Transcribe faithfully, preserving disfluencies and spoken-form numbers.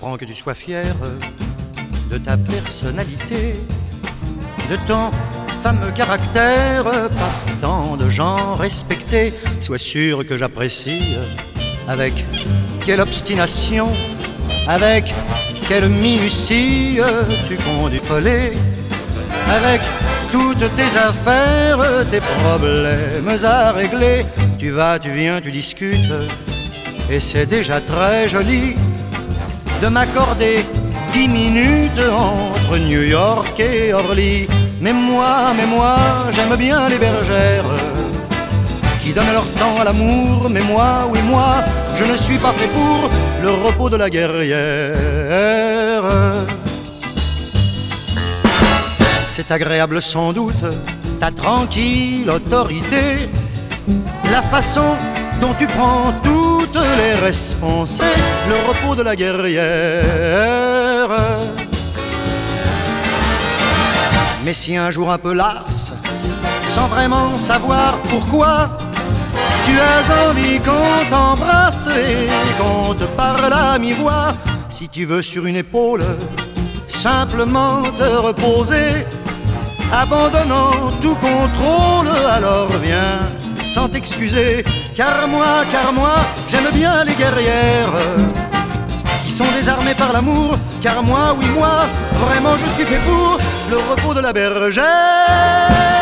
comprends que tu sois fier de ta personnalité, de ton fameux caractère, par tant de gens respectés. Sois sûr que j'apprécie avec quelle obstination, avec quelle minutie tu conduis follet, avec toutes tes affaires, tes problèmes à régler. Tu vas, tu viens, tu discutes, et c'est déjà très joli de m'accorder dix minutes entre New York et Orly. Mais moi, mais moi, j'aime bien les bergères qui donnent leur temps à l'amour. Mais moi, oui moi, je ne suis pas fait pour le repos de la guerrière. C'est agréable sans doute, ta tranquille autorité, la façon dont tu prends toutes les responsabilités, le repos de la guerrière. Mais si un jour un peu lasse, sans vraiment savoir pourquoi, tu as envie qu'on t'embrasse et qu'on te parle à mi-voix, si tu veux sur une épaule simplement te reposer, abandonnant tout contrôle, alors viens sans t'excuser. Car moi, car moi, j'aime bien les guerrières qui sont désarmées par l'amour. Car moi, oui moi, vraiment je suis fait pour le repos de la bergère.